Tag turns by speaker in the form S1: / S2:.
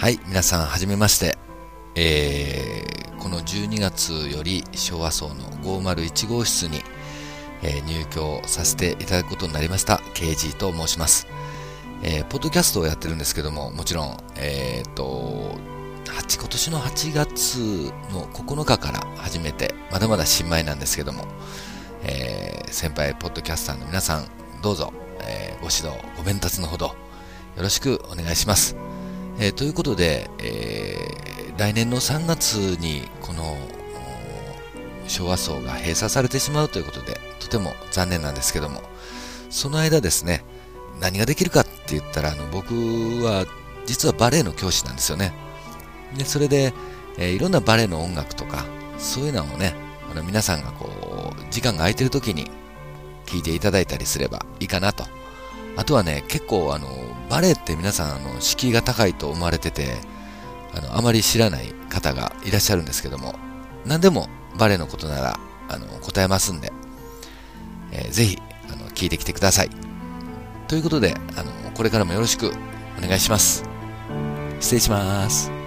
S1: はい、皆さんはじめまして。この12月より昭和層の501号室に、入居させていただくことになりました KG と申します。ポッドキャストをやってるんですけども、もちろん、今年の8月の9日から始めて、まだまだ新米なんですけども、先輩ポッドキャスターの皆さん、どうぞ、ご指導、ご鞭撻のほどよろしくお願いします。ということで、来年の3月にこの昭和層が閉鎖されてしまうということで、とても残念なんですけども、その間ですね、何ができるかって言ったら、僕は実はバレエの教師なんですよね。でそれで、いろんなバレエの音楽とかそういうのをね、皆さんが時間が空いてる時に聴いていただいたりすればいいかなと。あとはね、結構バレエって皆さん敷居が高いと思われてて、あまり知らない方がいらっしゃるんですけども、何でもバレエのことなら答えますんで、ぜひ聞いてきてください。ということでこれからもよろしくお願いします。失礼します。